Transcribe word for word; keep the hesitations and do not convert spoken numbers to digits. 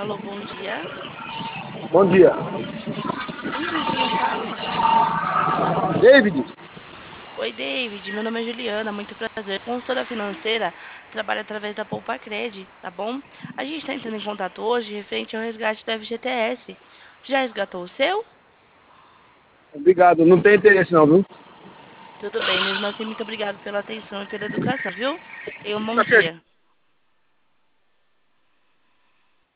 Alô, bom dia. Bom dia. Quem disse que não fala? David? Oi, David. Meu nome é Juliana. Muito prazer. Consultora financeira, trabalho através da Poupa Cred, tá bom? A gente está entrando em contato hoje referente ao resgate do F G T S. Já resgatou o seu? Obrigado. Não tem interesse não, viu? Tudo bem. Mesmo assim, muito obrigado pela atenção e pela educação, viu? Tenha um bom Tá certo. dia.